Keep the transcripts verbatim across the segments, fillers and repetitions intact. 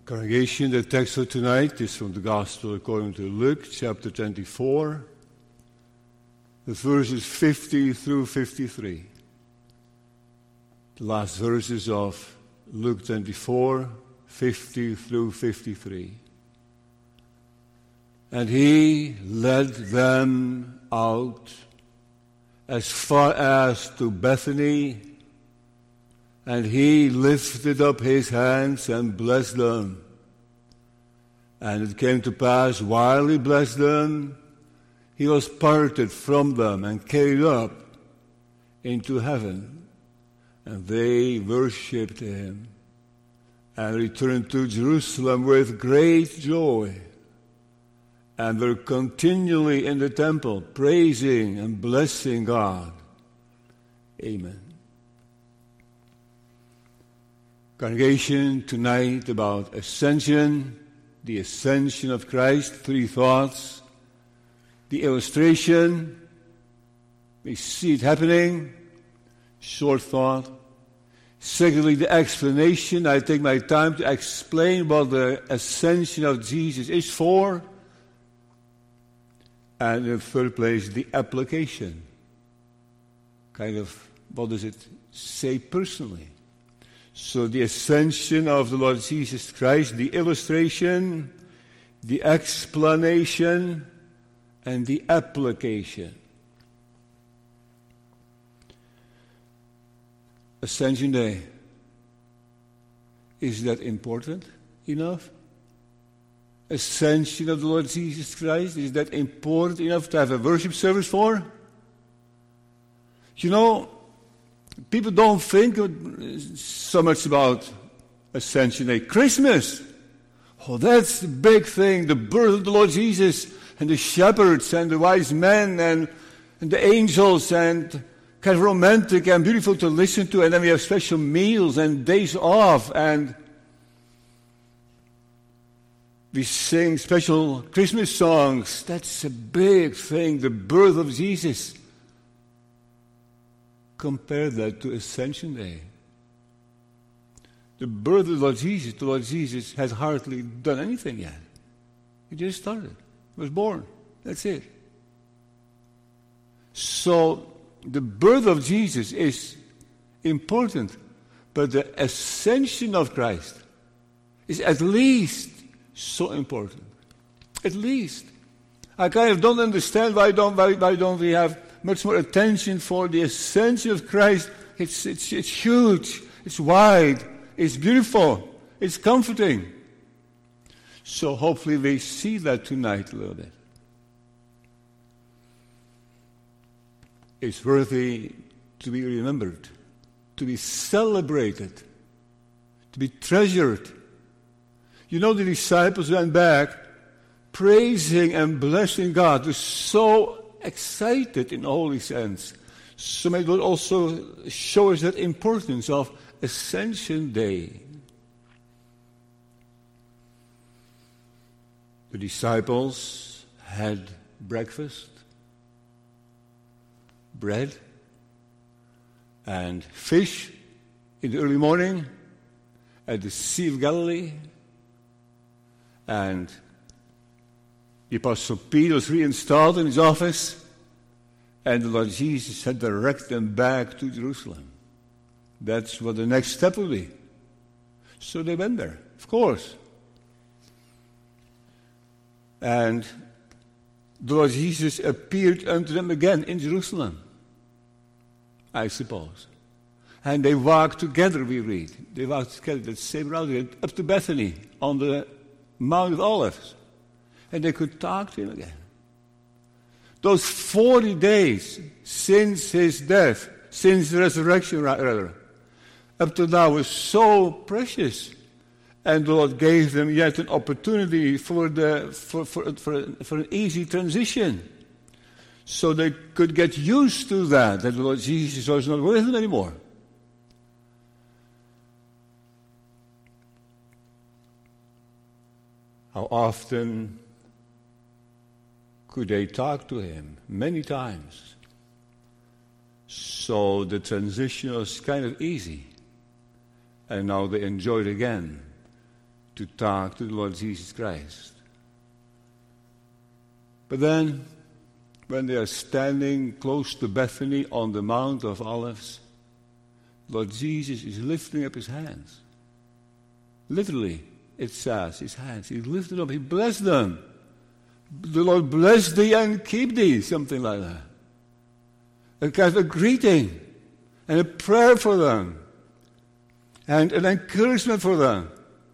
Congregation, the text for tonight is from the Gospel according to Luke, chapter twenty-four, the verses fifty through fifty-three. The last verses of Luke twenty-four, fifty through fifty-three. And he led them out as far as to Bethany, and he lifted up his hands and blessed them. And it came to pass, while he blessed them, he was parted from them and carried up into heaven. And they worshipped him and returned to Jerusalem with great joy, and were continually in the temple, praising and blessing God. Amen. Congregation, tonight about ascension, the ascension of Christ, three thoughts. The illustration, we see it happening, short thought. Secondly, the explanation, I take my time to explain what the ascension of Jesus is for. And in the third place, the application. Kind of, what does it say personally? So the ascension of the Lord Jesus Christ, the illustration, the explanation, and the application. Ascension Day. Is that important enough? Ascension of the Lord Jesus Christ, is that important enough to have a worship service for? You know, people don't think so much about Ascension Day. Christmas, oh, that's the big thing, the birth of the Lord Jesus, and the shepherds, and the wise men, and, and the angels, and kind of romantic and beautiful to listen to, and then we have special meals and days off, and we sing special Christmas songs. That's a big thing, the birth of Jesus. Compare that to Ascension Day. The birth of the Lord Jesus, the Lord Jesus has hardly done anything yet. He just started. He was born. That's it. So, the birth of Jesus is important, but the ascension of Christ is at least so important. At least. I kind of don't understand why don't why, why don't we have much more attention for the ascension of Christ. It's it's it's huge, it's wide, it's beautiful, it's comforting. So hopefully we see that tonight a little bit. It's worthy to be remembered, to be celebrated, to be treasured. You know, the disciples went back praising and blessing God. They're so excited in a holy sense. So may God also show us that importance of Ascension Day. The disciples had breakfast, bread, and fish in the early morning at the Sea of Galilee. And the Apostle Peter was reinstalled in his office, and the Lord Jesus had directed them back to Jerusalem. That's what the next step would be. So they went there, of course. And the Lord Jesus appeared unto them again in Jerusalem, I suppose. And they walked together, we read. They walked together that same route up to Bethany on the Mount of Olives. And they could talk to him again. Those forty days since his death, since the resurrection rather, up to now was so precious. And the Lord gave them yet an opportunity for the for for for, for an easy transition. So they could get used to that, that the Lord Jesus was not with them anymore. How often could they talk to him? Many times. So the transition was kind of easy. And now they enjoyed again to talk to the Lord Jesus Christ. But then, when they are standing close to Bethany on the Mount of Olives, Lord Jesus is lifting up his hands. Literally, it says, his hands. He lifted up, he blessed them. The Lord bless thee and keep thee, something like that. A kind of a greeting and a prayer for them and an encouragement for them.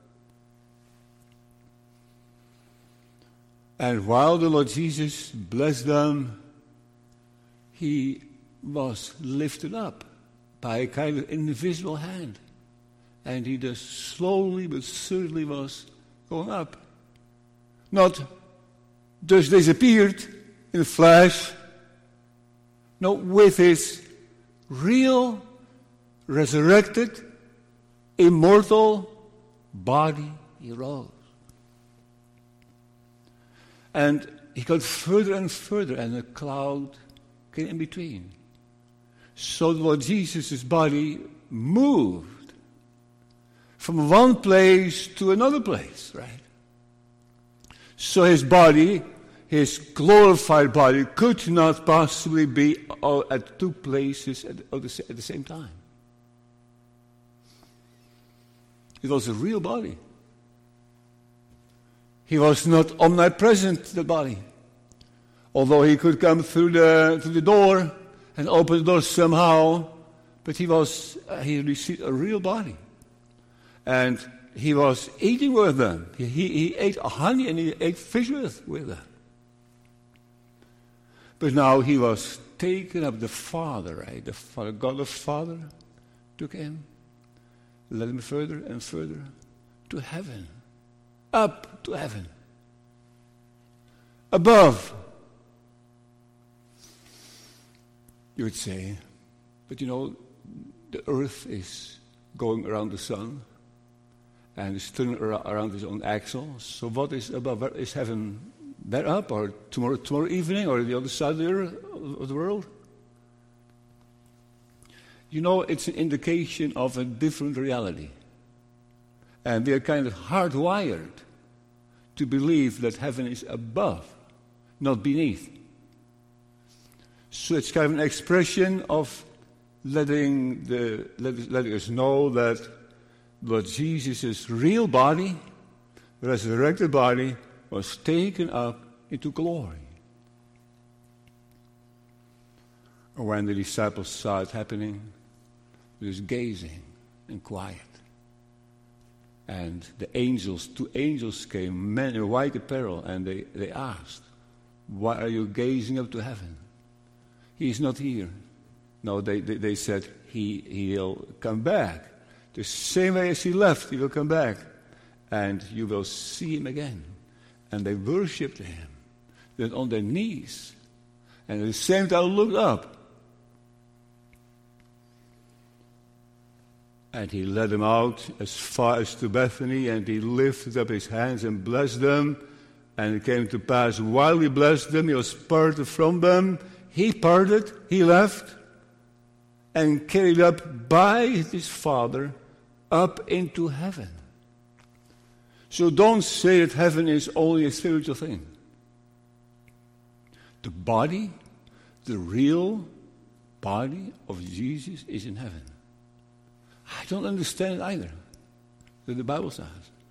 And while the Lord Jesus blessed them, he was lifted up by a kind of invisible hand. And he just slowly but certainly was going up. Not just disappeared in the flesh. No, with his real, resurrected, immortal body, he rose. And he got further and further, and a cloud came in between. So the Lord Jesus' body moved from one place to another place, right? So his body, his glorified body, could not possibly be all at two places at, at the same time. It was a real body. He was not omnipresent, the body. Although he could come through the through the door and open the door somehow, but he was uh, he received a real body. And he was eating with them. He, he, he ate honey and he ate fish with, with them. But now he was taken up, the Father, right? The Father, God the Father took him, led him further and further to heaven. Up to heaven. Above. You would say, but you know, the earth is going around the sun and is turning around its own axle. So what is above? Is heaven there up, or tomorrow tomorrow evening, or the other side of the earth, of the world? You know, it's an indication of a different reality. And we are kind of hardwired to believe that heaven is above, not beneath. So it's kind of an expression of letting the let, letting us know that Lord Jesus' real body, resurrected body, was taken up into glory. When the disciples saw it happening, they was gazing and quiet. And the angels, two angels came, men in white apparel, and they, they asked, why are you gazing up to heaven? He is not here. No, they, they, they said, he, he'll come back. The same way as he left, he will come back. And you will see him again. And they worshipped him. Then on their knees. And at the same time looked up. And he led them out as far as to Bethany, and he lifted up his hands and blessed them. And it came to pass, while he blessed them, he was parted from them. He parted, he left, and carried up by his Father up into heaven. So don't say that heaven is only a spiritual thing. The body, the real body of Jesus is in heaven. I don't understand it either, that the Bible says.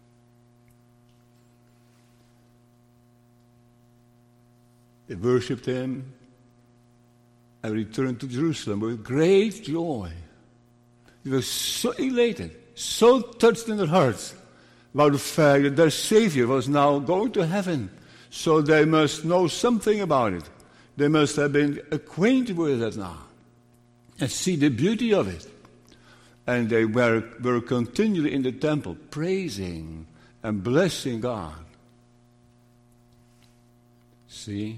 They worshipped him and returned to Jerusalem with great joy. They were so elated, so touched in their hearts about the fact that their Savior was now going to heaven. So they must know something about it. They must have been acquainted with it now and see the beauty of it. And they were, were continually in the temple praising and blessing God. See?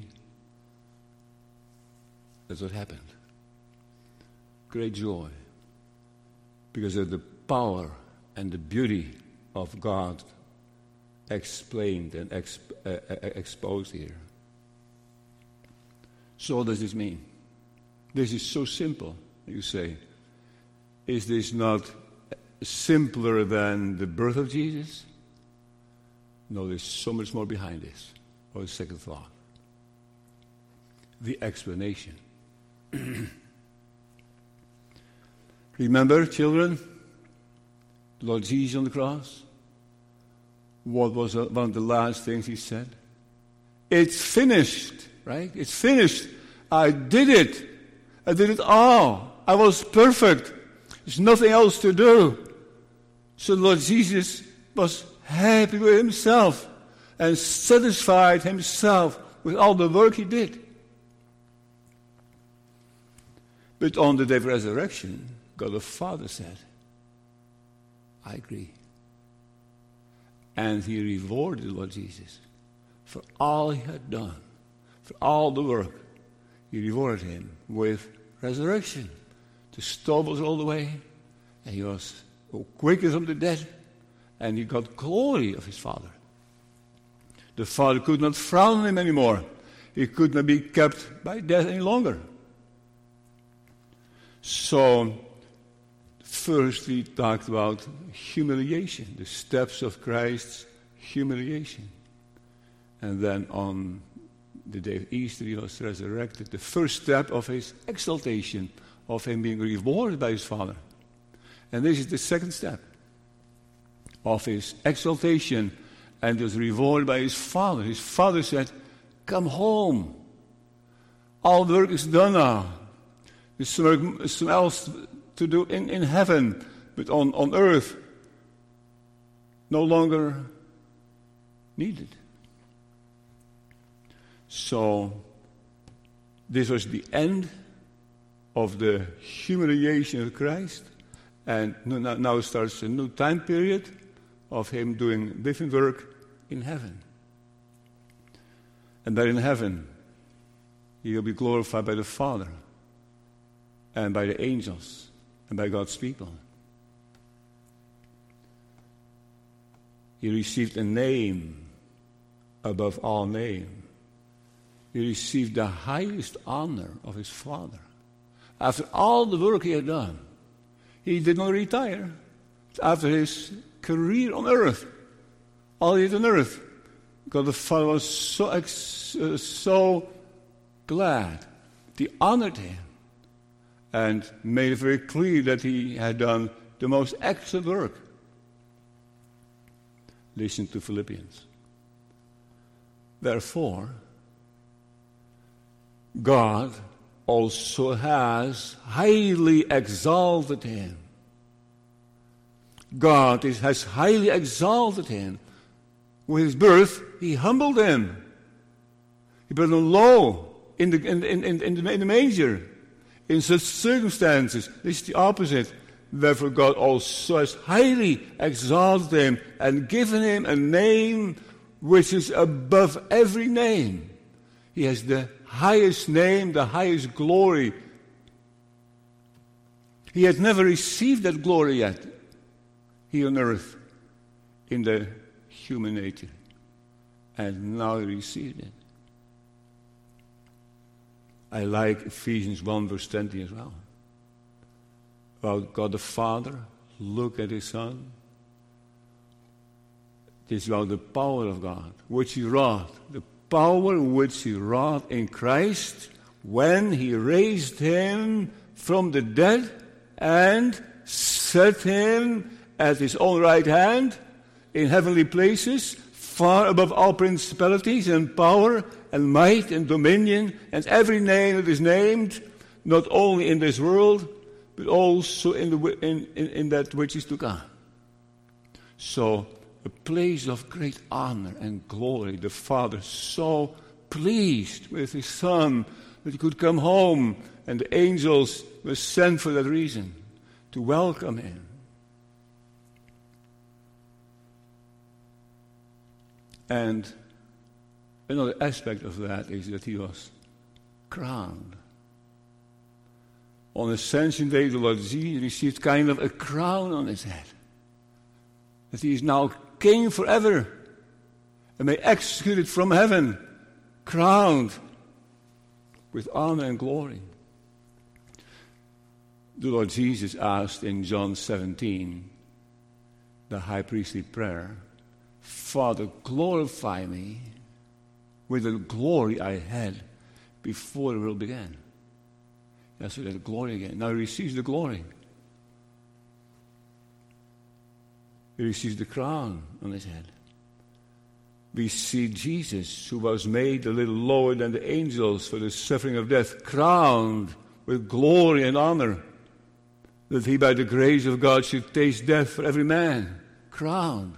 That's what happened. Great joy. Because of the power and the beauty of God explained and exp- uh, uh, exposed here. So what does this mean? This is so simple, you say. Is this not simpler than the birth of Jesus? No, there's so much more behind this. Or the second thought. The explanation. Remember, children, the Lord Jesus on the cross? What was one of the last things he said? It's finished, right? It's finished. I did it. I did it all. I was perfect. There's nothing else to do. So the Lord Jesus was happy with himself and satisfied himself with all the work he did. But on the day of resurrection, God the Father said, I agree. And he rewarded the Lord Jesus for all he had done, for all the work. He rewarded him with resurrection. The stone was rolled away, and he was quickened from the dead, and he got glory of his Father. The Father could not frown on him anymore. He could not be kept by death any longer. So, first we talked about humiliation, the steps of Christ's humiliation. And then on the day of Easter he was resurrected, the first step of his exaltation, of him being rewarded by his Father. And this is the second step of his exaltation, and was rewarded by his Father. His Father said, come home. All the work is done now. There's something else to do in, in heaven, but on, on earth, no longer needed. So, this was the end of the humiliation of Christ, and now, now starts a new time period of him doing different work in heaven. And there in heaven, he will be glorified by the Father, and by the angels, and by God's people. He received a name above all name. He received the highest honor of his Father. After all the work he had done, he did not retire. After his career on earth, all he did on earth, God the Father was so, ex- uh, so glad. He honored him and made it very clear that he had done the most excellent work. Listen to Philippians. Therefore, God also has highly exalted him. God is, has highly exalted him. With his birth, he humbled him. He put him low in the, in, in, in, in, the, in the manger. In such circumstances, this is the opposite. Therefore, God also has highly exalted him and given him a name which is above every name. He has the highest name, the highest glory. He had never received that glory yet here on earth in the human nature. And now he received it. I like Ephesians one verse twenty as well. About God the Father, look at his Son. This is about the power of God, which he wrought. The power which he wrought in Christ when he raised him from the dead and set him at his own right hand in heavenly places, far above all principalities and power and might and dominion and every name that is named, not only in this world, but also in, the, in, in, in that which is to come. So, a place of great honor and glory. The Father so pleased with his Son that he could come home, and the angels were sent for that reason, to welcome him. And another aspect of that is that he was crowned. On Ascension Day, the Lord Jesus received kind of a crown on his head. That he is now king forever, and may execute it from heaven, crowned with honor and glory. The Lord Jesus asked in John seventeen, the high priestly prayer, Father, glorify me with the glory I had before the world began. That's so that glory again. Now he receives the glory. He receives the crown on his head. We see Jesus, who was made a little lower than the angels for the suffering of death, crowned with glory and honor, that he by the grace of God should taste death for every man. Crowned.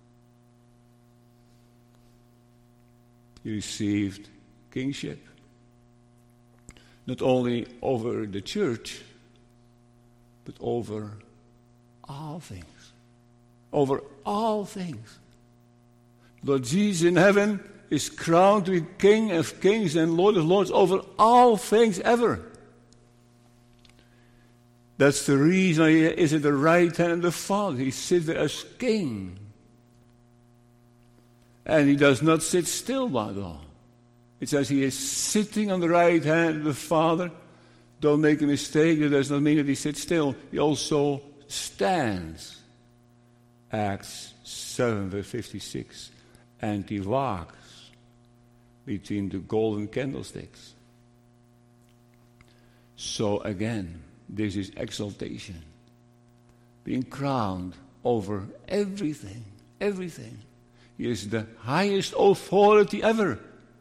He received kingship, not only over the church, but over all things. Over all things. Lord Jesus in heaven is crowned to be King of kings and Lord of lords over all things ever. That's the reason he is at the right hand of the Father. He sits there as king. And he does not sit still by the all. It says he is sitting on the right hand of the Father. Don't make a mistake. That does not mean that he sits still. He also stands. Acts seven, verse fifty-six. And he walks between the golden candlesticks. So again, this is exaltation. Being crowned over everything. Everything. He is the highest authority ever.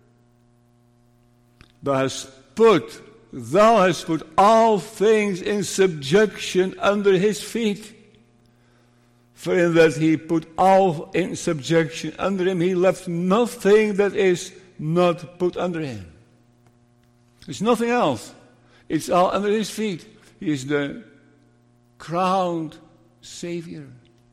Thou hast put, thou hast put all things in subjection under his feet. For in that he put all in subjection under him, he left nothing that is not put under him. There's nothing else. It's all under his feet. He is the crowned Savior.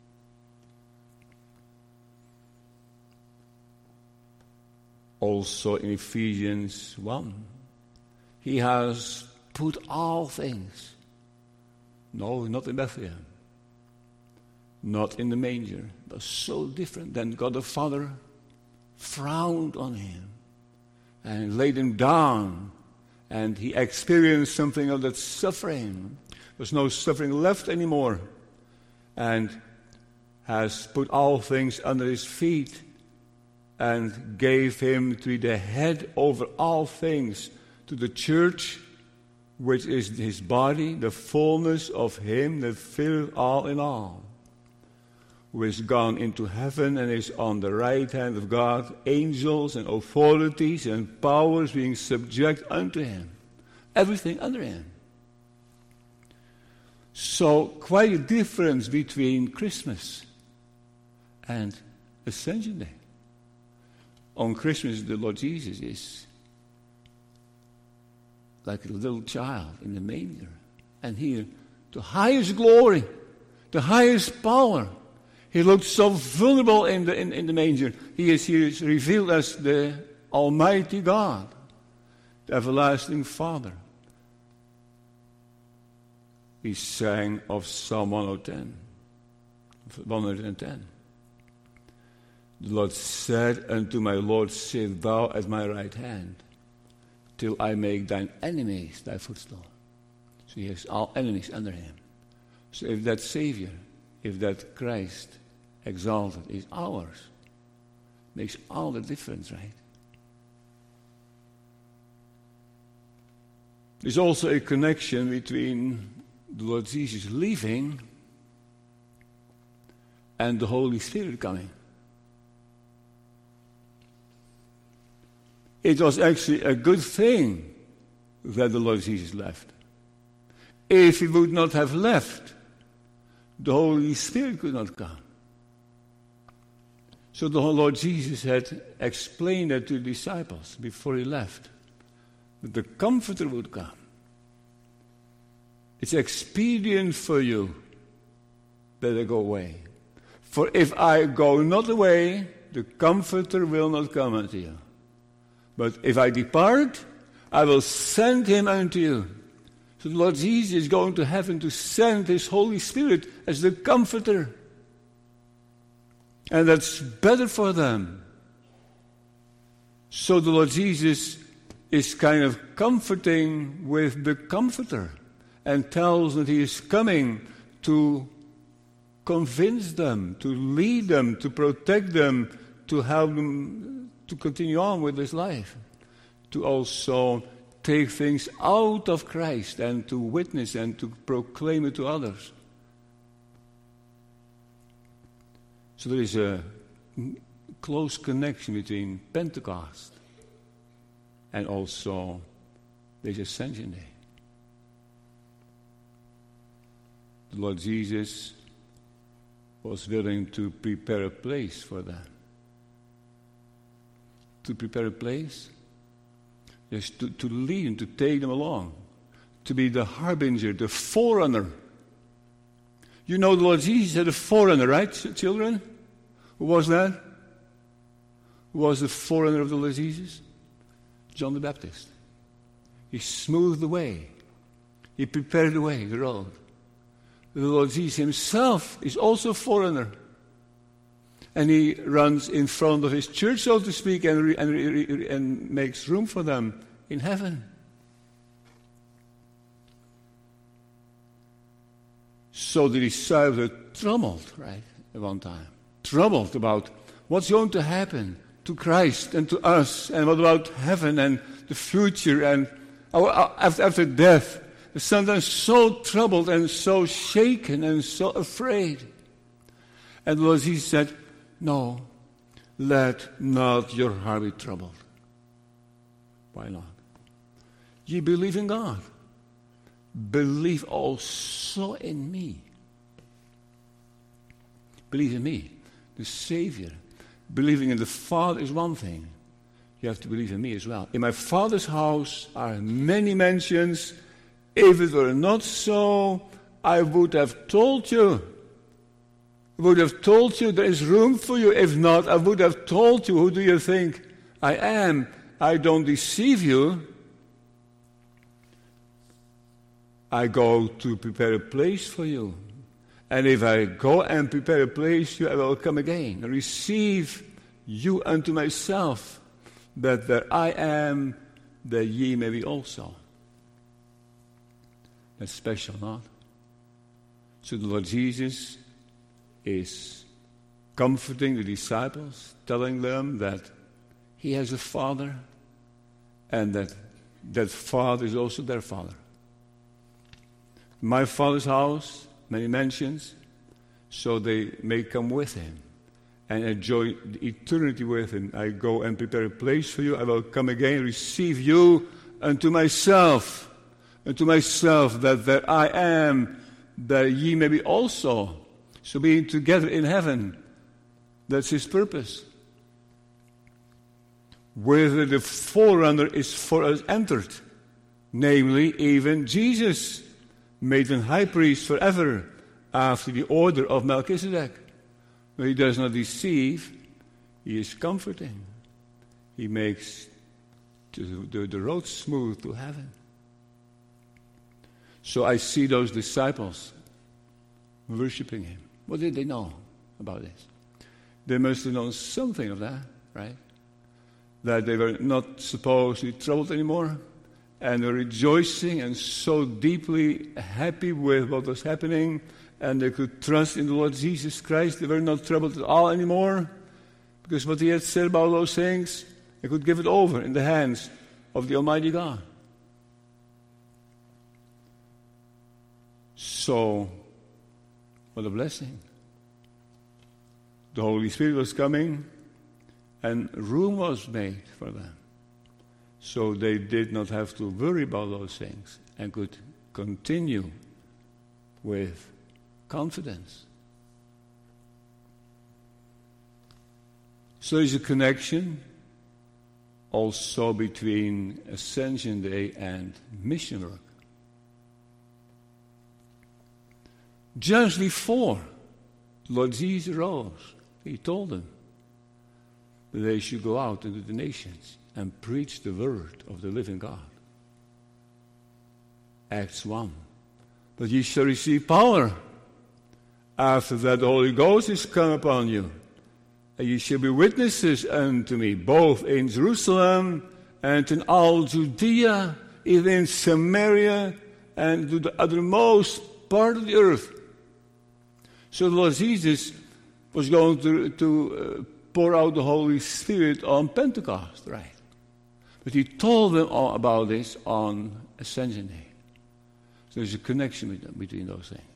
Also in Ephesians one, he has put all things. No, not in Bethlehem. Not in the manger, but so different. Then God the Father frowned on him and laid him down, and he experienced something of that suffering. There's no suffering left anymore, and has put all things under his feet and gave him to be the head over all things to the church, which is his body, the fullness of him that filleth all in all, who is gone into heaven and is on the right hand of God, angels and authorities and powers being subject unto him. Everything under him. So quite a difference between Christmas and Ascension Day. On Christmas, the Lord Jesus is like a little child in the manger. And here, the highest glory, the highest power. He looked so vulnerable in the, in, in the manger. He is here revealed as the Almighty God, the everlasting Father. We sang of Psalm one hundred ten. one hundred ten. The Lord said unto my Lord, sit thou at my right hand, till I make thine enemies thy footstool. So he has all enemies under him. So if that Savior, if that Christ exalted is ours, makes all the difference, right? There's also a connection between the Lord Jesus leaving and the Holy Spirit coming. It was actually a good thing that the Lord Jesus left. If he would not have left, the Holy Spirit could not come. So the Lord Jesus had explained that to the disciples before he left, that the Comforter would come. It's expedient for you that I go away. For if I go not away, the Comforter will not come unto you. But if I depart, I will send him unto you. So the Lord Jesus is going to heaven to send his Holy Spirit as the Comforter. And that's better for them. So the Lord Jesus is kind of comforting with the Comforter and tells that he is coming to convince them, to lead them, to protect them, to help them to continue on with this life, to also take things out of Christ and to witness and to proclaim it to others. So there is a close connection between Pentecost and also this Ascension Day. The Lord Jesus was willing to prepare a place for them. To prepare a place? Yes, to, to lead them, to take them along. To be the harbinger, the forerunner. You know the Lord Jesus had a forerunner, right, children? Who was that? Who was the forerunner of the Lord Jesus? John the Baptist. He smoothed the way. He prepared the way, the road. The Lord Jesus himself is also a forerunner. And he runs in front of his church, so to speak, and, re, and, re, and makes room for them in heaven. So the disciples were troubled, right, at one time. Troubled about what's going to happen to Christ and to us, and what about heaven and the future and our, after, after death. Sometimes so troubled and so shaken and so afraid. And the Lord Jesus said, no, let not your heart be troubled. Why not? Ye believe in God. Believe also in me. Believe in me, the Savior. Believing in the Father is one thing. You have to believe in me as well. In my Father's house are many mansions. If it were not so, I would have told you. I would have told you there is room for you. If not, I would have told you. Who do you think I am? I don't deceive you. I go to prepare a place for you. And if I go and prepare a place for you, I will come again and receive you unto myself, that there I am, that ye may be also. That's special, not? So the Lord Jesus is comforting the disciples, telling them that he has a Father, and that that Father is also their Father. My Father's house, many mansions, so they may come with him and enjoy eternity with him. I go and prepare a place for you. I will come again, receive you unto myself. Unto myself, that there I am, that ye may be also. So being together in heaven, that's his purpose. Whether the forerunner is for us entered, namely even Jesus, made an high priest forever after the order of Melchizedek. He does not deceive, he is comforting. He makes the, the, the road smooth to heaven. So I see those disciples worshiping him. What did they know about this? They must have known something of that, right? That they were not supposed to be troubled anymore, and were rejoicing and so deeply happy with what was happening, and they could trust in the Lord Jesus Christ. They were not troubled at all anymore, because what he had said about those things, they could give it over in the hands of the Almighty God. So, what a blessing. The Holy Spirit was coming, and room was made for them. So they did not have to worry about those things and could continue with confidence. So there's a connection also between Ascension Day and mission work. Just before Lord Jesus rose, he told them that they should go out into the nations and preach the word of the living God. Acts one. But ye shall receive power. After that the Holy Ghost is come upon you. And ye shall be witnesses unto me, both in Jerusalem and in all Judea, even in Samaria, and to the uttermost part of the earth. So the Lord Jesus was going to, to uh, pour out the Holy Spirit on Pentecost, right? But he told them all about this on Ascension Day. So there's a connection with, between those things.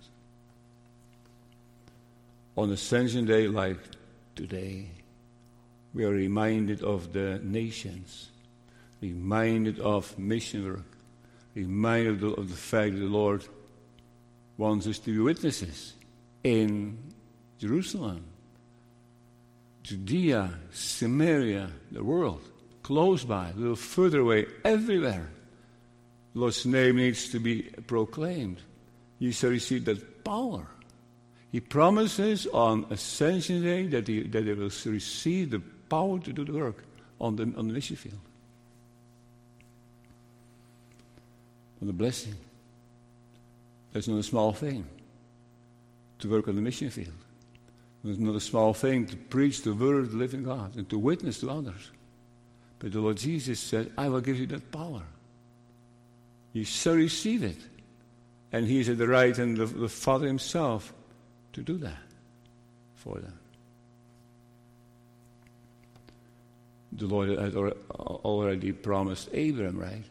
On Ascension Day, like today, we are reminded of the nations, reminded of mission work, reminded of the fact that the Lord wants us to be witnesses in Jerusalem, Judea, Samaria, the world, close by, a little further away, everywhere. The Lord's name needs to be proclaimed. He shall receive that power. He promises on Ascension Day that, he, that they will receive the power to do the work on the, on the mission field. On the blessing. That's not a small thing to work on the mission field. It's not a small thing to preach the word of the living God and to witness to others. But the Lord Jesus said, I will give you that power. You shall receive it. And he is at the right hand of the Father himself to do that for them. The Lord had already promised Abraham, right?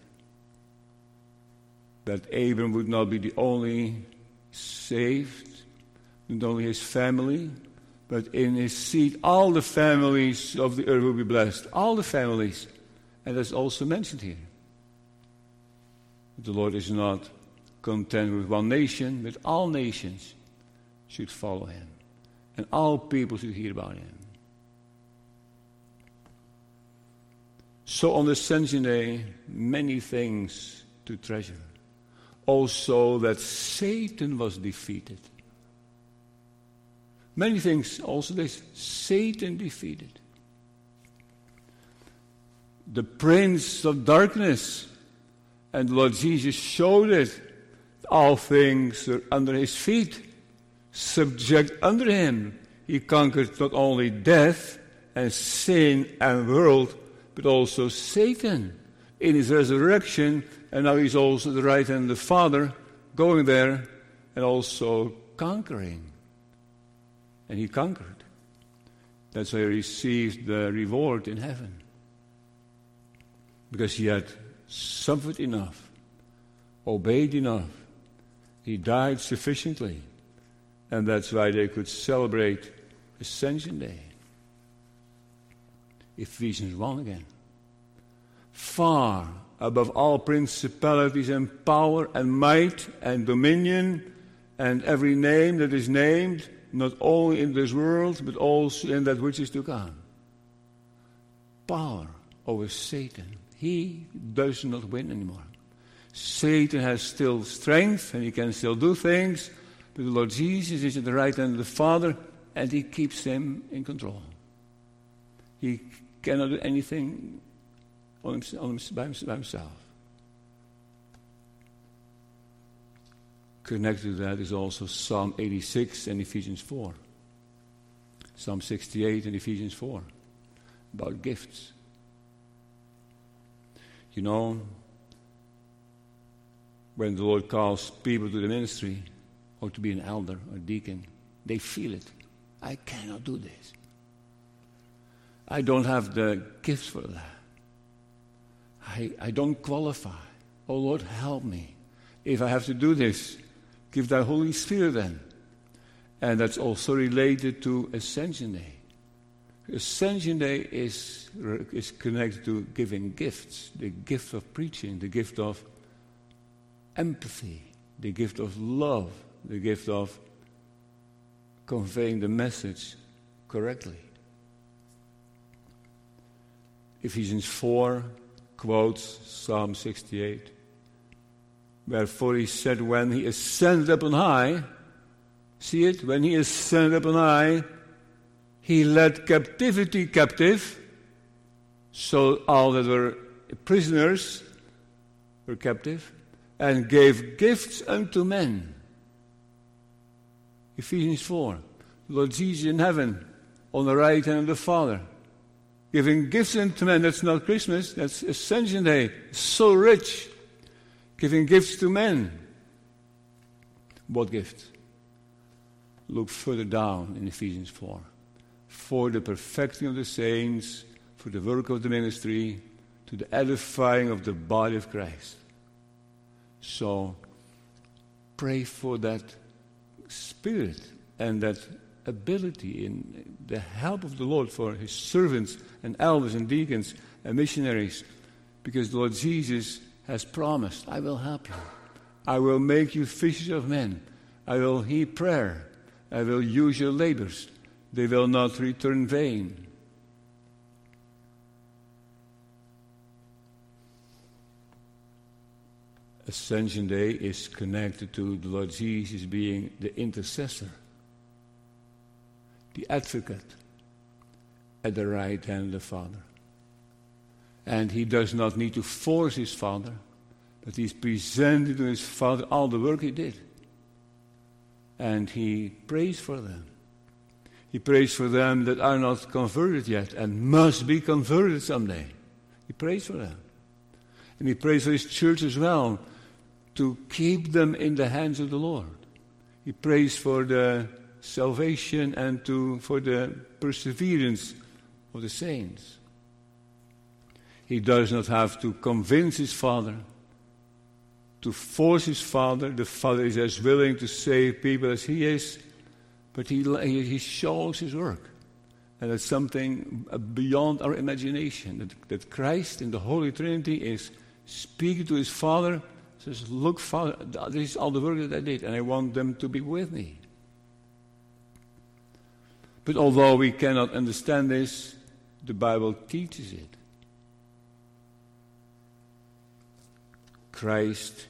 That Abraham would not be the only saved, not only his family, but in his seed, all the families of the earth will be blessed. All the families. And that's also mentioned here. The Lord is not content with one nation, but all nations should follow him. And all people should hear about him. So on the Ascension Day, many things to treasure. Also that Satan was defeated. Many things, also this, Satan defeated. The prince of darkness, and the Lord Jesus showed it. All things are under his feet, subject under him. He conquered not only death and sin and world, but also Satan in his resurrection, and now he's also at the right hand of the Father, going there and also conquering. And he conquered. That's why he received the reward in heaven. Because he had suffered enough, obeyed enough. He died sufficiently. And that's why they could celebrate Ascension Day. Ephesians one again. Far above all principalities and power and might and dominion and every name that is named, not only in this world, but also in that which is to come. Power over Satan. He does not win anymore. Satan has still strength and he can still do things, but the Lord Jesus is at the right hand of the Father and he keeps him in control. He cannot do anything on himself, on himself, by himself. Connected to that is also Psalm eighty-six and Ephesians four. Psalm sixty-eight and Ephesians four. About gifts. You know, when the Lord calls people to the ministry or to be an elder or deacon, they feel it. I cannot do this. I don't have the gifts for that. I, I don't qualify. Oh Lord, help me. If I have to do this, give thy Holy Spirit then. And that's also related to Ascension Day. Ascension Day is, is connected to giving gifts. The gift of preaching, the gift of empathy, the gift of love, the gift of conveying the message correctly. Ephesians four quotes Psalm sixty-eight. Wherefore he said, when he ascended up on high, see it? When he ascended up on high, he led captivity captive. So all that were prisoners were captive, and gave gifts unto men. Ephesians four. Lord Jesus in heaven, on the right hand of the Father, giving gifts unto men. That's not Christmas, that's Ascension Day. So rich. Giving gifts to men. What gifts? look further down in Ephesians four. For the perfecting of the saints, for the work of the ministry, to the edifying of the body of Christ. So, pray for that spirit and that ability in the help of the Lord for his servants and elders and deacons and missionaries, because the Lord Jesus has promised, I will help you. I will make you fishers of men. I will hear prayer. I will use your labors. They will not return vain. Ascension Day is connected to the Lord Jesus being the intercessor, the advocate at the right hand of the Father. And he does not need to force his Father, but he's presented to his Father all the work he did. And he prays for them. He prays for them that are not converted yet and must be converted someday. He prays for them. And he prays for his church as well, to keep them in the hands of the Lord. He prays for the salvation and to for the perseverance of the saints. He does not have to convince his Father, to force his Father. The Father is as willing to save people as he is, but he, he shows his work. And that's something beyond our imagination, that, that Christ in the Holy Trinity is speaking to his Father, says, look, Father, this is all the work that I did, and I want them to be with me. But although we cannot understand this, the Bible teaches it. Christ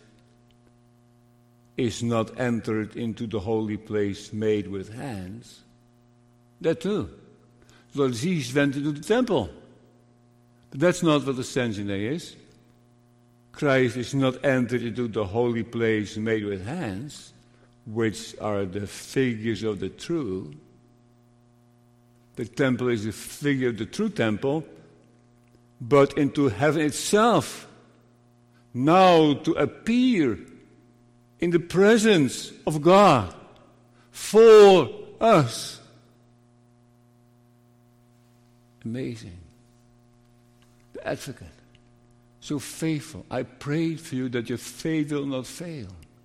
is not entered into the holy place made with hands. That too. Lord Jesus went into the temple. But that's not what Ascension Day is. Christ is not entered into the holy place made with hands, which are the figures of the true. The temple is the figure of the true temple, but into heaven itself, now to appear in the presence of God for us. Amazing. The advocate, so faithful. I prayed for you that your faith will not fail.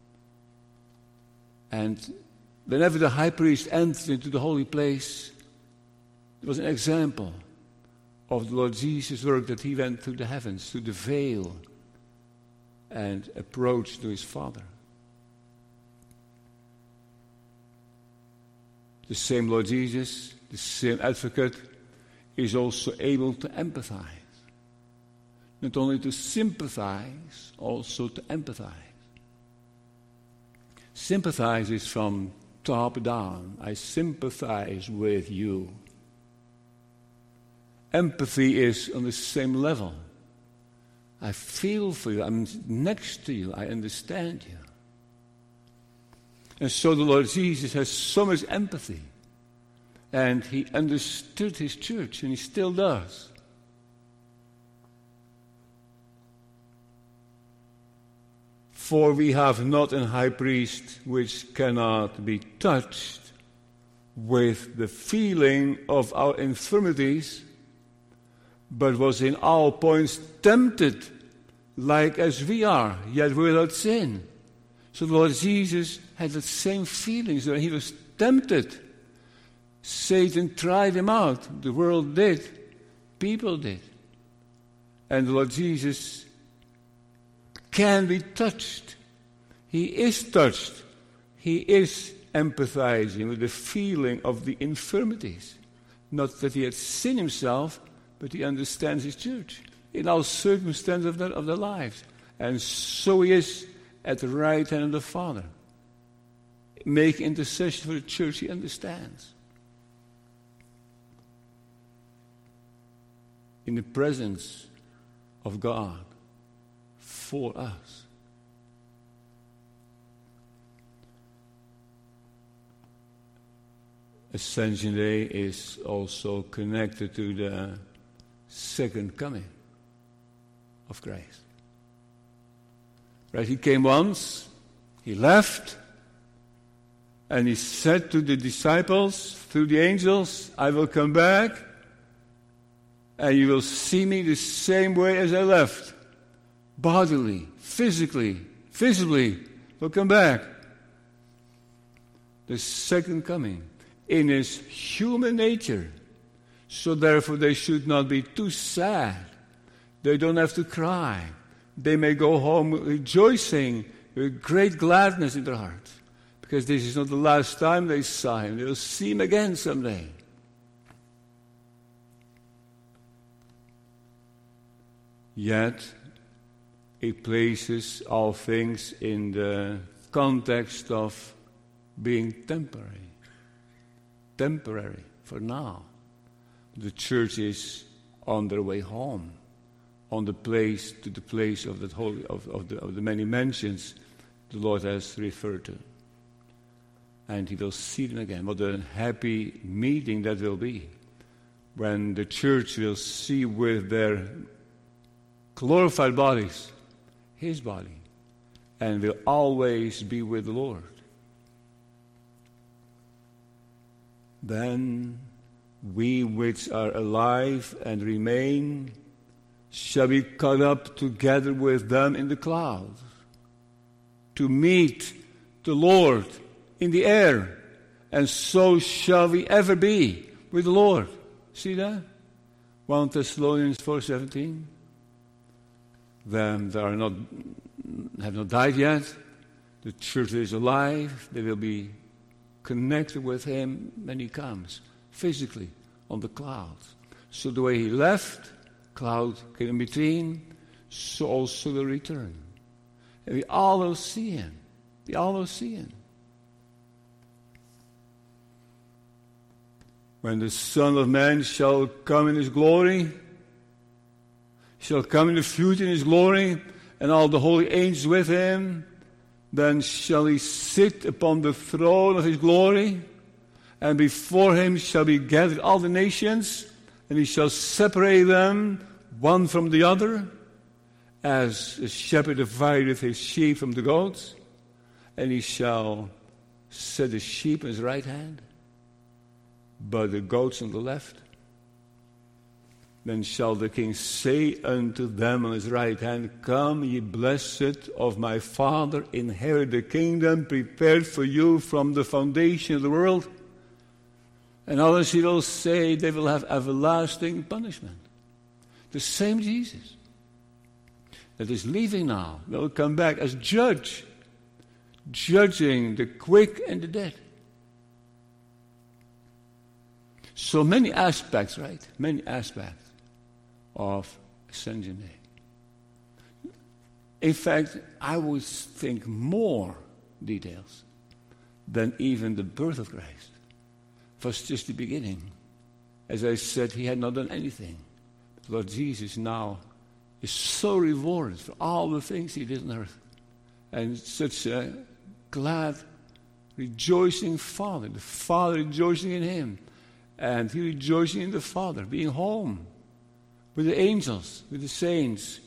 And whenever the high priest entered into the holy place, it was an example of the Lord Jesus' work, that he went to the heavens, to the veil, and approached to his Father. The same Lord Jesus, the same advocate, is also able to empathize. Not only to sympathize, also to empathize. Sympathize is from top down. I sympathize with you. Empathy is on the same level. I feel for you. I'm next to you. I understand you. And so the Lord Jesus has so much empathy. And he understood his church, and he still does. For we have not an high priest which cannot be touched with the feeling of our infirmities, but was in all points tempted, like as we are, yet without sin. So the Lord Jesus had the same feelings when he was tempted. Satan tried him out. The world did. People did. And the Lord Jesus can be touched. He is touched. He is empathizing with the feeling of the infirmities. Not that he had sinned himself, but he understands his church in all circumstances of their, of their lives. And so he is at the right hand of the Father. Make intercession for the church he understands. In the presence of God for us. Ascension Day is also connected to the second coming of Christ. Right, he came once, he left, And he said to the disciples, through the angels, I will come back, and you will see me the same way as I left. Bodily, physically, visibly, will come back. The second coming, in his human nature. So therefore they should not be too sad. They don't have to cry. They may go home rejoicing with great gladness in their heart. Because this is not the last time they saw him. They will see him again someday. Yet, it places all things in the context of being temporary. Temporary, for now. The church is on their way home, on the place to the place of the holy of, of, the, of the many mansions the Lord has referred to. And he will see them again. What a happy meeting that will be, when the church will see with their glorified bodies his body, and will always be with the Lord. Then we which are alive and remain shall be caught up together with them in the clouds, to meet the Lord in the air, and so shall we ever be with the Lord. See that? First Thessalonians four seventeen. Them that are not have not died yet, the church is alive, they will be connected with him when he comes, physically, on the clouds. So the way he left, cloud came in between, so also will return. And we all will see him. We all will see him. When the Son of Man shall come in his glory, shall come in the future in his glory, and all the holy angels with him, then shall he sit upon the throne of his glory, and before him shall be gathered all the nations, and he shall separate them one from the other, as a shepherd divideth his sheep from the goats, and he shall set the sheep on his right hand, but the goats on the left. Then shall the king say unto them on his right hand, Come, ye blessed of my Father, inherit the kingdom prepared for you from the foundation of the world. And others he will say, they will have everlasting punishment. The same Jesus that is leaving now will come back as judge, judging the quick and the dead. So many aspects, right? Many aspects of Ascension Day. In fact, I would think more details than even the birth of Christ. It was just the beginning. As I said, he had not done anything. But Lord Jesus now is so rewarded for all the things he did on earth. And such a glad, rejoicing Father. The Father rejoicing in him. And he rejoicing in the Father, being home with the angels, with the saints.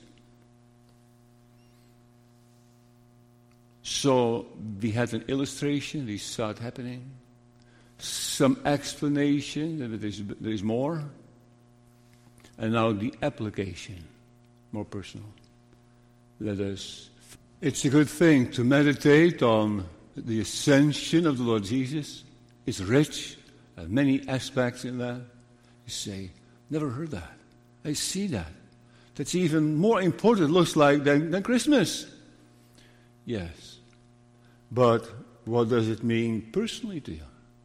So we had an illustration, we saw it happening. Some explanation, that there is, there is more. And now the application, more personal. Let us. It's a good thing to meditate on the ascension of the Lord Jesus. It's rich, has many aspects in that. You say, never heard that. I see that. That's even more important, it looks like, than, than Christmas. Yes. But what does it mean personally to you?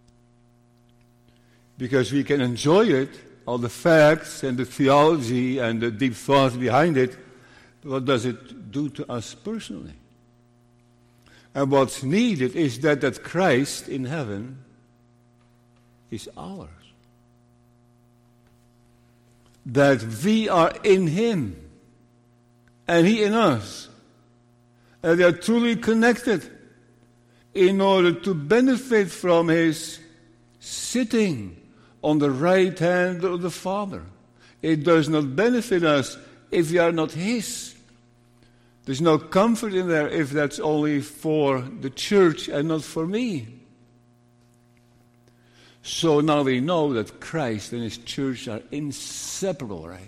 Because we can enjoy it, all the facts and the theology and the deep thoughts behind it. What does it do to us personally? And what's needed is that, that Christ in heaven is ours. That we are in him and he in us. And we are truly connected in order to benefit from his sitting on the right hand of the Father. It does not benefit us if we are not his. There's no comfort in there if that's only for the church and not for me. So now we know that Christ and his church are inseparable, right?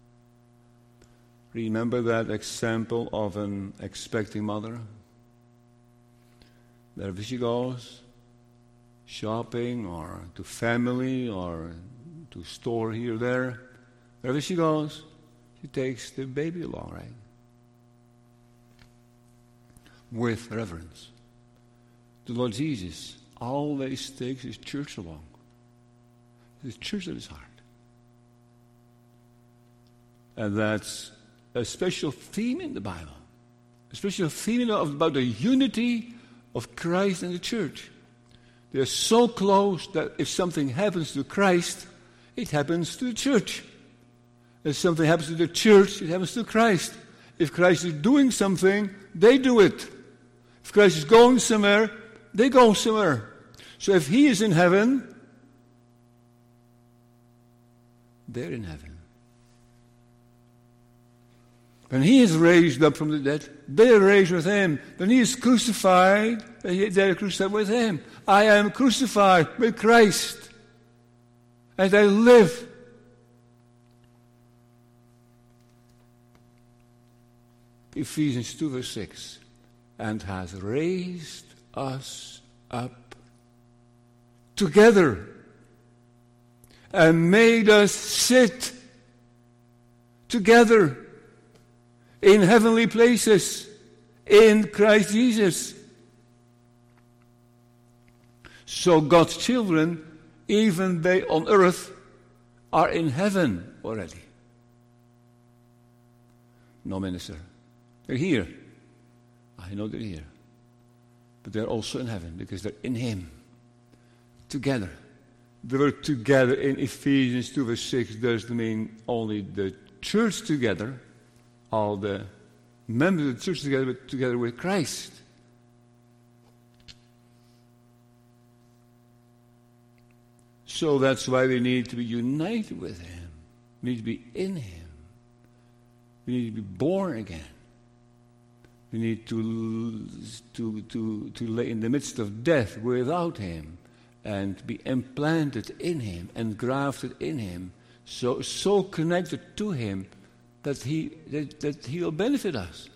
Remember that example of an expecting mother? Wherever she goes, shopping or to family or to store here or there, wherever she goes, she takes the baby along, right? With reverence. The Lord Jesus always takes his church along. His church at his heart. And that's a special theme in the Bible. A special theme about the unity of Christ and the church. They're so close that if something happens to Christ, it happens to the church. If something happens to the church, it happens to Christ. If Christ is doing something, they do it. If Christ is going somewhere, they go somewhere. So if he is in heaven, they're in heaven. When he is raised up from the dead, they are raised with him. When he is crucified, they are crucified with him. I am crucified with Christ. And I live. Ephesians two verse six. And has raised us up together and made us sit together in heavenly places in Christ Jesus. So God's children, even they on earth, are in heaven already. No, minister. They're here. I know they're here. But they're also in heaven because they're in him. Together. The word together in Ephesians two verse six doesn't mean only the church together, all the members of the church together, but together with Christ. So that's why we need to be united with him. We need to be in him. We need to be born again. We need to, to, to, to lay in the midst of death without him and be implanted in him and grafted in him, so, so connected to him that he, that, that he will benefit us.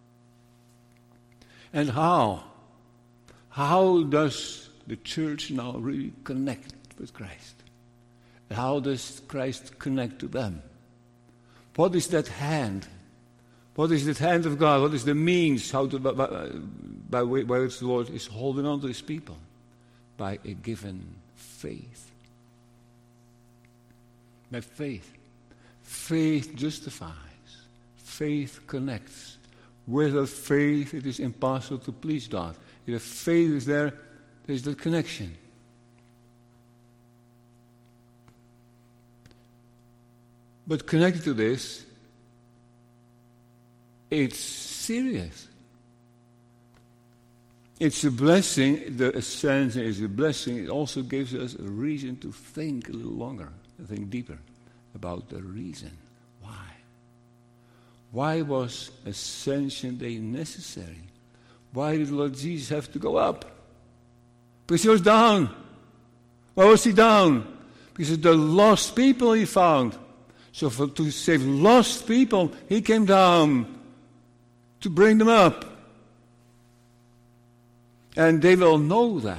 And how? How does the church now really connect with Christ? How does Christ connect to them? What is that hand? What is the hand of God? What is the means how to, by, by, by which the Lord is holding on to his people? By a given faith. By faith. Faith justifies. Faith connects. Without faith, it is impossible to please God. If faith is there, there is the connection. But connected to this, it's serious. It's a blessing. The ascension is a blessing. It also gives us a reason to think a little longer, to think deeper about the reason. Why? Why was Ascension Day necessary? Why did the Lord Jesus have to go up? Because he was down. Why was he down? Because of the lost people he found. So for, to save lost people, he came down to bring them up. And they will know that.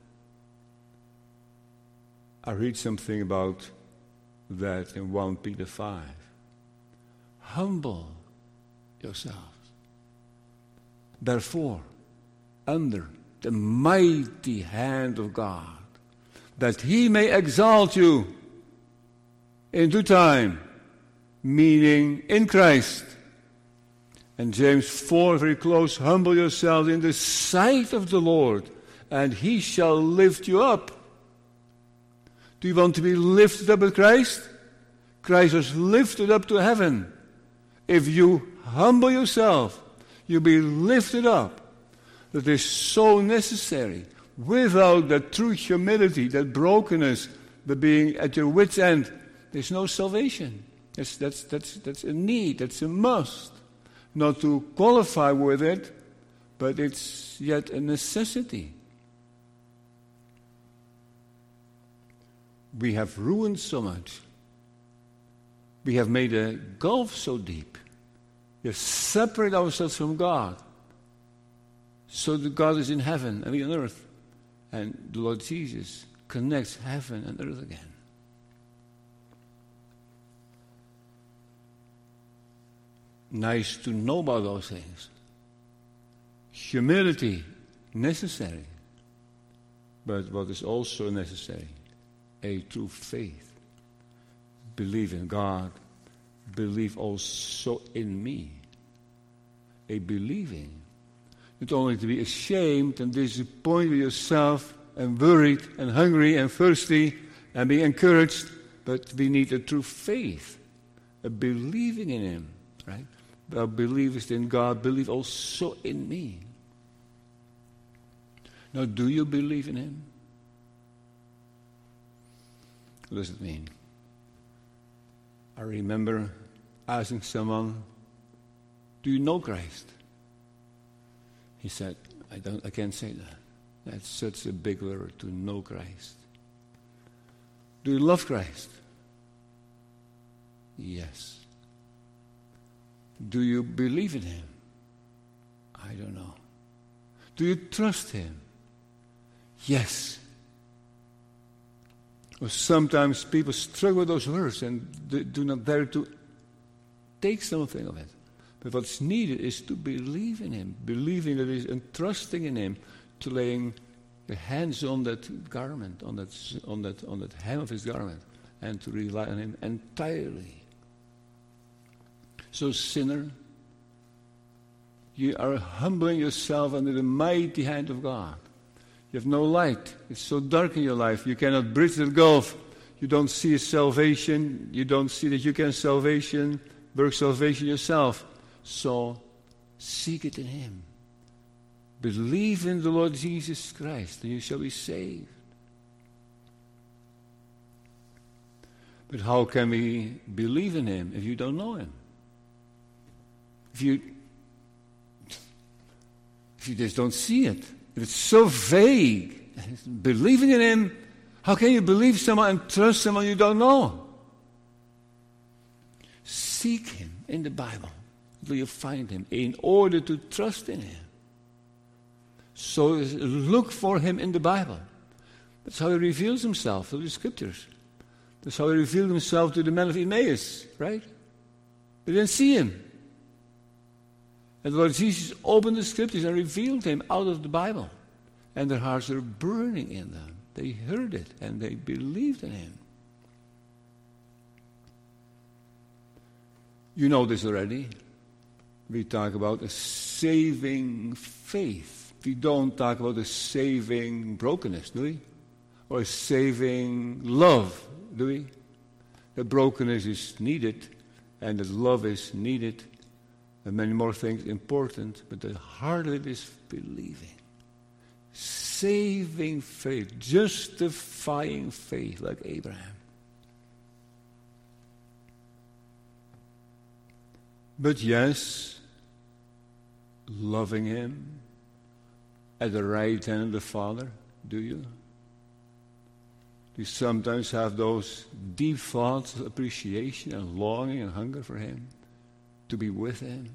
I read something about that in First Peter five. Humble yourselves. Therefore, under the mighty hand of God, that he may exalt you in due time, meaning in Christ. And James four, very close, humble yourselves in the sight of the Lord, and he shall lift you up. Do you want to be lifted up with Christ? Christ was lifted up to heaven. If you humble yourself, you'll be lifted up. That is so necessary. Without that true humility, that brokenness, the being at your wit's end, there's no salvation. That's, that's, that's, that's a need, that's a must. Not to qualify with it, but it's yet a necessity. we have ruined so much. We have made a gulf so deep. We have separated ourselves from God. So that God is in heaven and we on earth. And the Lord Jesus connects heaven and earth again. Nice to know about those things. Humility, necessary. But what is also necessary? A true faith. Believe in God. Believe also in me. A believing. Not only to be ashamed and disappointed with yourself and worried and hungry and thirsty and being encouraged, but we need a true faith. A believing in Him, right? Thou believest in God, believe also in me. Now, do you believe in Him? What does it mean? I remember asking someone, do you know Christ? He said, I don't I can't say that. That's such a big word, to know Christ. Do you love Christ? Yes. Do you believe in Him? I don't know. Do you trust Him? Yes. Or sometimes people struggle with those words and do not dare to take something of it. But what's needed is to believe in Him, believing that He is and trusting in Him, to laying the hands on that garment, on that on that on that hem of His garment, and to rely on Him entirely. So, sinner, you are humbling yourself under the mighty hand of God. You have no light. It's so dark in your life. You cannot bridge the gulf. You don't see a salvation. You don't see that you can salvation, work salvation yourself. So, seek it in Him. Believe in the Lord Jesus Christ, and you shall be saved. But how can we believe in Him if you don't know Him? If you, if you just don't see it, if it's so vague, believing in Him, how can you believe someone and trust someone you don't know? Seek Him in the Bible until you find Him in order to trust in Him. So look for Him in the Bible. That's how He reveals Himself through the Scriptures. That's how He revealed Himself to the men of Emmaus, right? They didn't see Him. And the Lord Jesus opened the Scriptures and revealed Him out of the Bible. And their hearts were burning in them. They heard it and they believed in Him. You know this already. We talk about a saving faith. We don't talk about a saving brokenness, do we? Or a saving love, do we? The brokenness is needed and the love is needed. And many more things important, but the heart of it is believing. Saving faith, justifying faith like Abraham. But yes, loving Him at the right hand of the Father, do you? Do you sometimes have those deep thoughts of appreciation and longing and hunger for Him? To be with Him.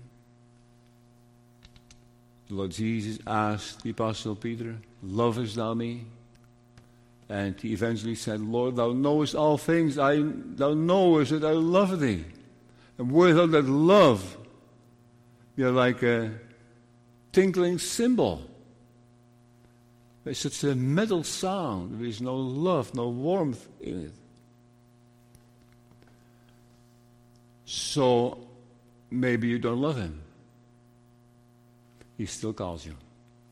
The Lord Jesus asked the Apostle Peter, lovest thou me? And he eventually said, Lord, thou knowest all things. I, thou knowest that I love thee. And without that love, we are like a tinkling cymbal. There's such a metal sound. There is no love, no warmth in it. So, maybe you don't love Him. He still calls you.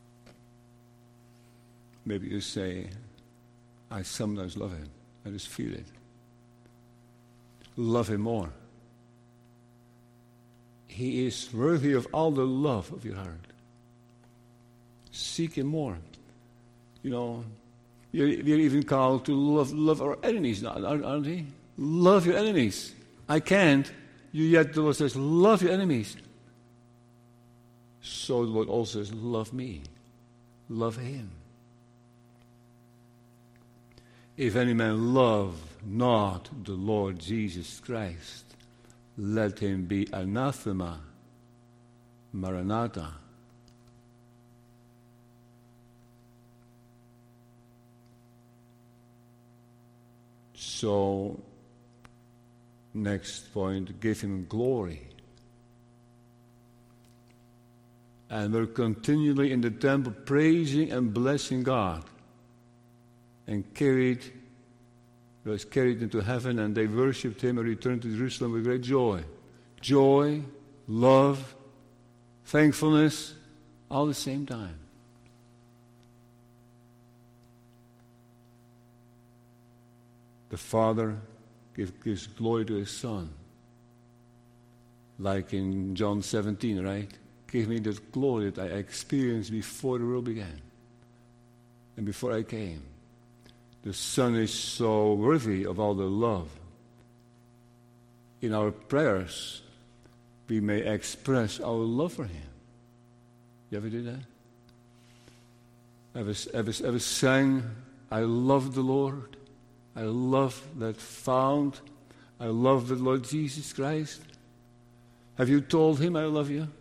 Maybe you say, I sometimes love Him. I just feel it. Love Him more. He is worthy of all the love of your heart. Seek Him more. You know, we're even called to love, love our enemies, aren't we? Love your enemies. I can't. You yet the Lord says, love your enemies. So the Lord also says, love me. Love Him. If any man love not the Lord Jesus Christ, let him be anathema, Maranatha. So, next point, give him glory. And we're continually in the temple praising and blessing God. And carried, was carried into heaven, and they worshipped him and returned to Jerusalem with great joy. Joy, love, thankfulness, all at the same time. The Father gives, gives glory to his Son. Like in John seventeen, right? Give me that glory that I experienced before the world began and before I came. The Son is so worthy of all the love. In our prayers, we may express our love for him. You ever do that? Ever, ever, ever sang, I love the Lord. I love that fount. I love the Lord Jesus Christ. Have you told him I love you?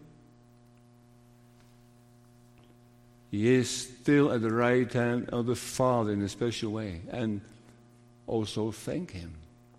He is still at the right hand of the Father in a special way. And also thank him.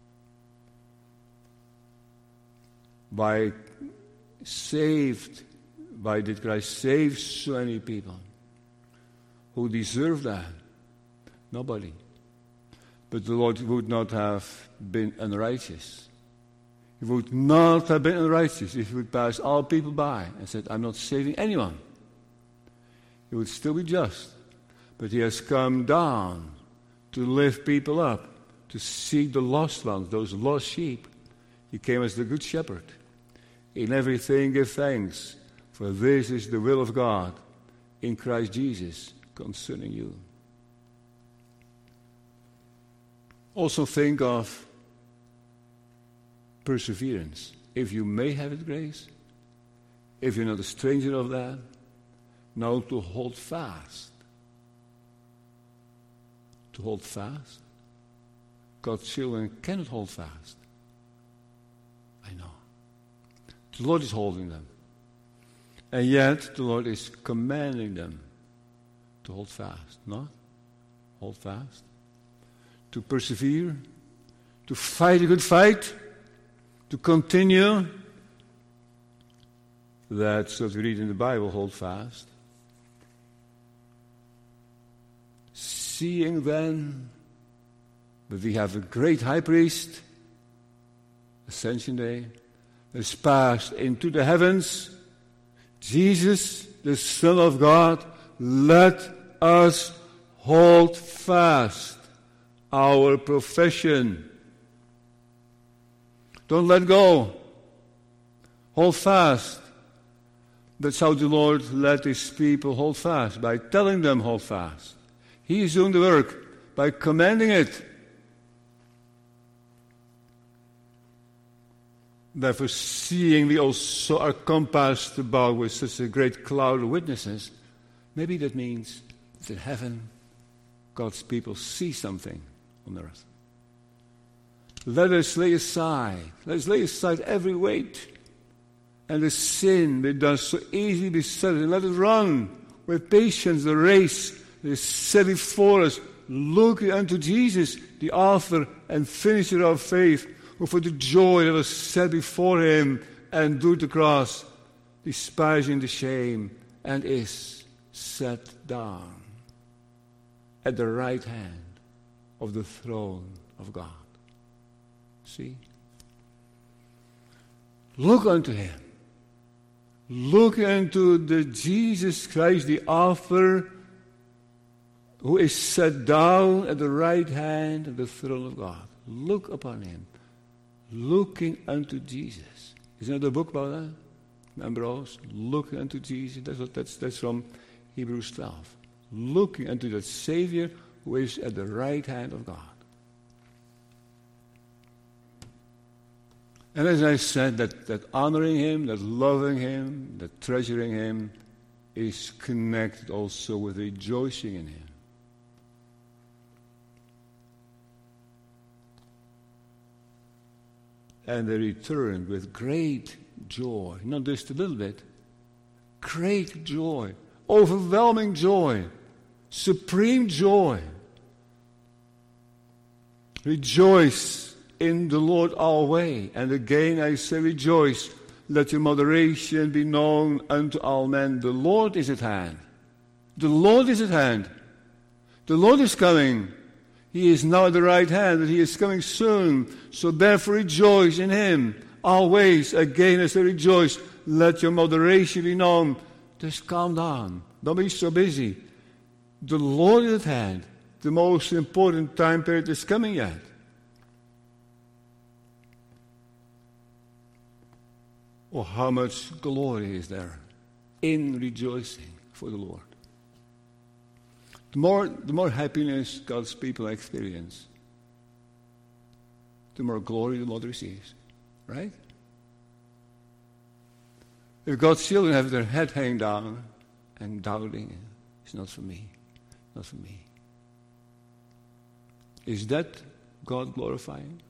By saved, why did Christ save so many people? Who deserve that? Nobody. But the Lord would not have been unrighteous. He would not have been unrighteous if he would pass all people by and said, I'm not saving anyone. He would still be just. But he has come down to lift people up, to seek the lost ones, those lost sheep. He came as the good shepherd. In everything give thanks, for this is the will of God in Christ Jesus concerning you. Also think of perseverance. If you may have it, grace, if you're not a stranger of that, now to hold fast. To hold fast. God's children cannot hold fast. I know. The Lord is holding them. And yet the Lord is commanding them to hold fast. Not hold fast. To persevere. To fight a good fight. To continue. That's what we read in the Bible, hold fast. Seeing then that we have a great high priest, Ascension Day, has passed into the heavens, Jesus, the Son of God, let us hold fast our profession. Don't let go. Hold fast. That's how the Lord let his people hold fast, by telling them hold fast. He is doing the work by commanding it. Therefore, seeing we also are compassed about with such a great cloud of witnesses, maybe that means that in heaven, God's people see something on earth. Let us lay aside, let us lay aside every weight and the sin that does so easily beset us, and let us run with patience the race that is set before us, looking unto Jesus, the author and finisher of faith, who for the joy that was set before him endured the cross, despising the shame, and is set down at the right hand of the throne of God. See? Look unto him. Look unto the Jesus Christ, the author, who is set down at the right hand of the throne of God. Look upon him. Looking unto Jesus. Isn't there a book about that? Ambrose? Looking unto Jesus. That's, what, that's, that's from Hebrews twelve. Looking unto that Savior who is at the right hand of God. And as I said, that, that honoring him, that loving him, that treasuring him is connected also with rejoicing in him. And they returned with great joy. Not just a little bit. Great joy. Overwhelming joy. Supreme joy. Rejoice in the Lord always. And again I say rejoice. Let your moderation be known unto all men. The Lord is at hand. The Lord is at hand. The Lord is coming. He is now at the right hand, and He is coming soon. So therefore rejoice in Him. Always, again as I rejoice, let your moderation be known. Just calm down. Don't be so busy. The Lord is at hand. The most important time period is coming yet. Oh, how much glory is there in rejoicing for the Lord. The more, the more happiness God's people experience, the more glory the Lord receives. Right? If God's children have their head hanging down and doubting, it's not for me, not for me. Is that God glorifying?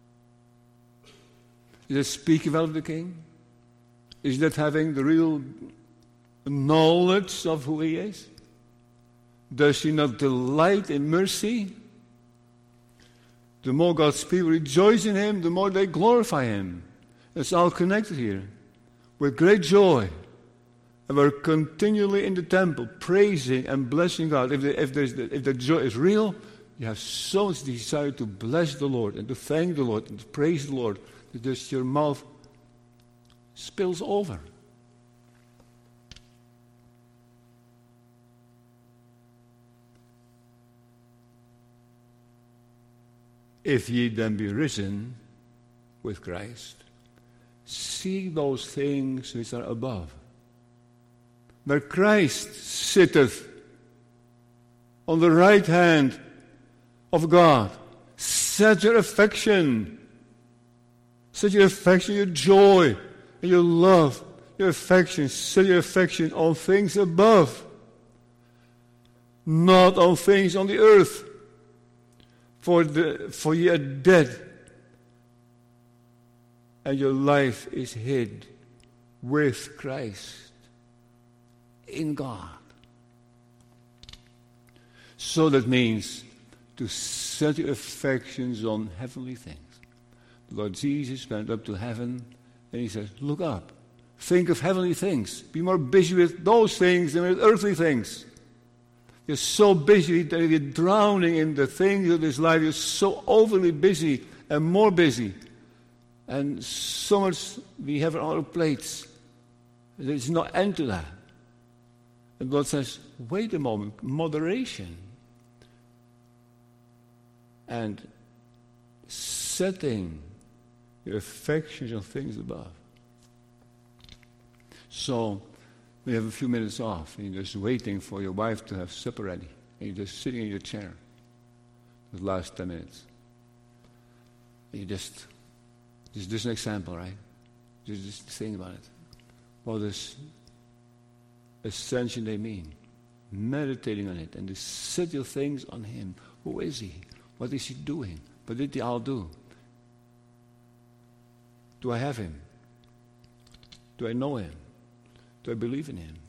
Is that speaking well of the King? Is that having the real knowledge of who He is? Does He not delight in mercy? The more God's people rejoice in Him, the more they glorify Him. It's all connected here. With great joy. And we're continually in the temple, praising and blessing God. If the, if, there's the, if the joy is real, you have so much desire to bless the Lord and to thank the Lord and to praise the Lord that just your mouth spills over. If ye then be risen with Christ, seek those things which are above, where Christ sitteth on the right hand of God. Set your affection, set your affection, your joy, and your love, your affection, set your affection on things above, not on things on the earth. For the for ye are dead, and your life is hid with Christ in God. So that means to set your affections on heavenly things. The Lord Jesus went up to heaven, and He says, look up. Think of heavenly things. Be more busy with those things than with earthly things. You're so busy that you're drowning in the things of this life. You're so overly busy and more busy. And so much we have on our plates. There's no end to that. And God says, wait a moment, moderation. And setting your affections on things above. So, we have a few minutes off, and you're just waiting for your wife to have supper ready. And you're just sitting in your chair. The last ten minutes. And you just, just, just an example, right? Just, just think about it. What does ascension they mean? Meditating on it, and to set your things on Him. Who is He? What is He doing? What did He all do? Do I have Him? Do I know Him? Do I believe in Him?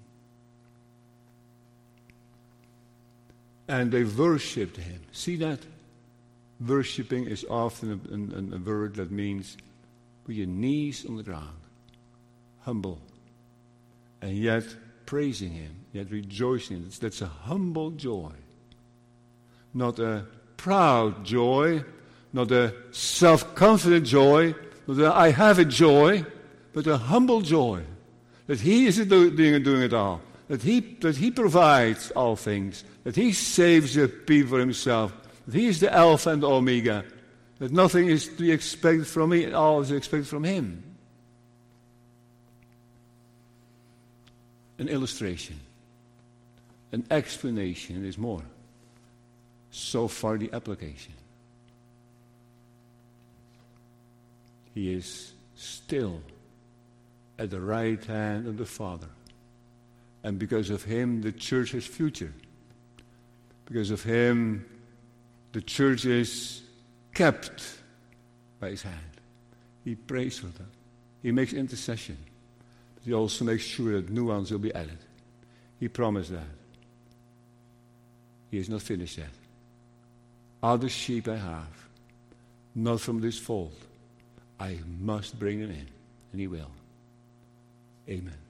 And they worshipped Him. See that? Worshipping is often a, a, a word that means with your knees on the ground, humble, and yet praising Him, yet rejoicing. That's, that's a humble joy. Not a proud joy, not a self-confident joy, not a I have a joy, but a humble joy. That He is doing, doing it all. That he, that he provides all things. That He saves the people for Himself. That He is the Alpha and the Omega. That nothing is to be expected from me, all is expected from Him. An illustration. An explanation, and there's more. So far the application. He is still at the right hand of the Father. And because of Him, the church has future. Because of Him, the church is kept by His hand. He prays for them. He makes intercession. But he also makes sure that new ones will be added. He promised that. He is not finished yet. Other sheep I have, not from this fold. I must bring them in. And he will. Amen.